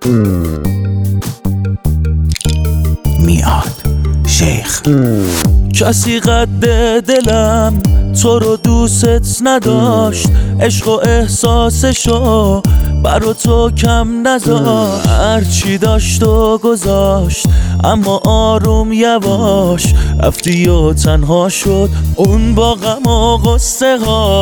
میاد شیخ. کسی قد دلم تو رو دوست نداشت، عشق و احساسشو برا تو کم نذاشت. هرچی داشت و گذاشت اما آروم یواش رفتی و تنها شد اون با غم و غصه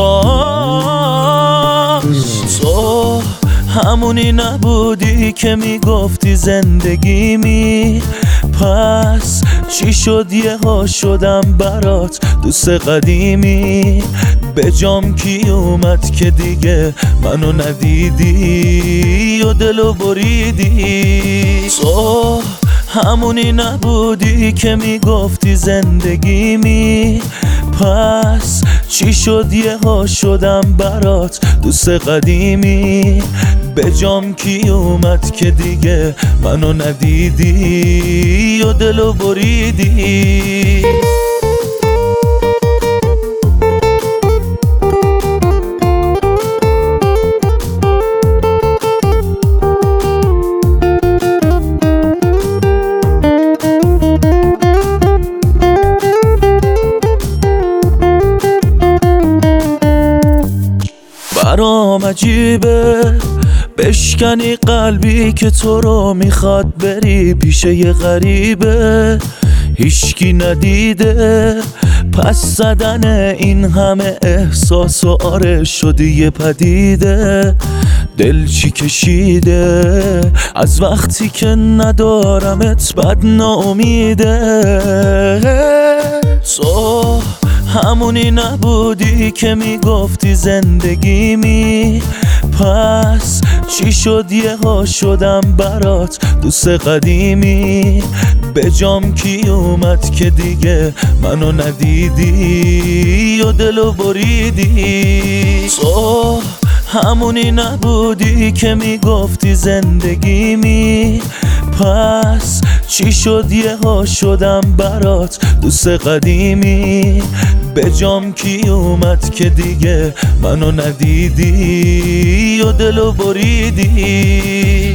هاش. تو همونی نبودی که میگفتی زندگیمی، پس چی شد یهو شدم برات دوست قدیمی. به جام کی اومد که دیگه منو ندیدی و دلو بریدی. تو همونی نبودی که میگفتی زندگیمی، پس چی شد یهو شدم برات دوست قدیمی. به جام کی اومد که دیگه منو ندیدی و دلو بریدی. برام عجیبه بشکنی قلبی که تو رو میخواد بری پیش یه غریبه، هیچکی ندیده پس زدن این همه احساس و آره شدی یه پدیده. دل چی کشیده از وقتی که ندارمت بد ناامیده. تو همونی نبودی که میگفتی زندگیمی، پس چی شد یهو شدم برات دوست قدیمی. به جام کی اومد که دیگه منو ندیدی و دلو بریدی. تو همونی نبودی که میگفتی زندگیمی، پس چی شد یهو شدم برات دوست قدیمی. به جام کی اومد که دیگه منو ندیدی و دلو بریدی.